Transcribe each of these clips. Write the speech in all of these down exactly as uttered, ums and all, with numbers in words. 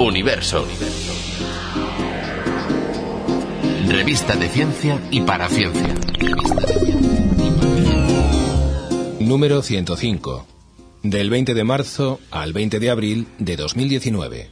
Universo. Revista de ciencia y para ciencia. Número ciento cinco. Del veinte de marzo al veinte de abril de dos mil diecinueve.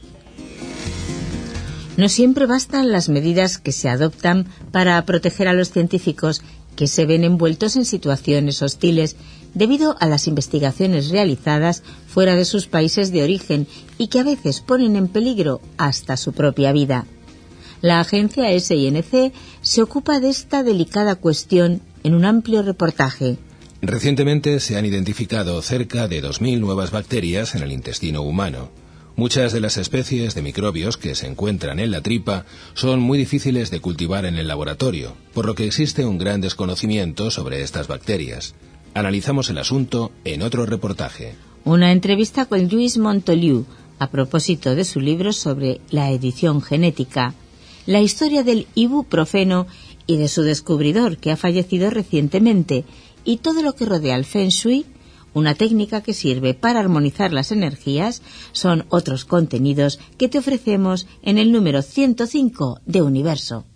No siempre bastan las medidas que se adoptan para proteger a los científicos que se ven envueltos en situaciones hostiles debido a las investigaciones realizadas fuera de sus países de origen y que a veces ponen en peligro hasta su propia vida. La agencia S I N C se ocupa de esta delicada cuestión en un amplio reportaje. Recientemente se han identificado cerca de dos mil nuevas bacterias en el intestino humano. Muchas de las especies de microbios que se encuentran en la tripa son muy difíciles de cultivar en el laboratorio, por lo que existe un gran desconocimiento sobre estas bacterias. Analizamos el asunto en otro reportaje. Una entrevista con Lluís Montoliu a propósito de su libro sobre la edición genética, la historia del ibuprofeno y de su descubridor que ha fallecido recientemente y todo lo que rodea al Feng Shui, una técnica que sirve para armonizar las energías, son otros contenidos que te ofrecemos en el número ciento cinco de Universo.